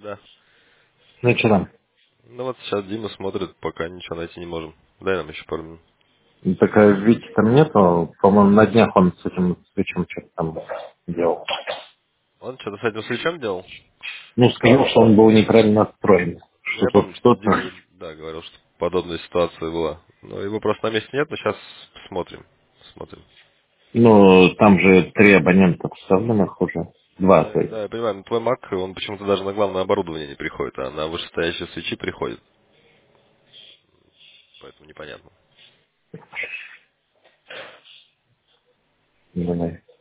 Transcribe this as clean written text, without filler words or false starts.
Да. Ну и что там? Ну вот сейчас Дима смотрит, пока ничего найти не можем. Дай нам еще пару минут. Ну, так Вити там нету. По-моему, на днях он с этим свечом что-то там делал. Он что-то с этим свечом делал? Ну, сказал, что он был неправильно настроен. Ну, я Что-то, помню, что что-то. Дима мне, да, говорил, что подобная ситуация была. Но его просто на месте нет, но сейчас смотрим. Смотрим. Ну, там же 3 абонента вставленных уже. 2, то есть. Да, я понимаю, но твой Mac, он почему-то даже на главное оборудование не приходит, а на вышестоящие свечи приходит. Поэтому непонятно. Давай.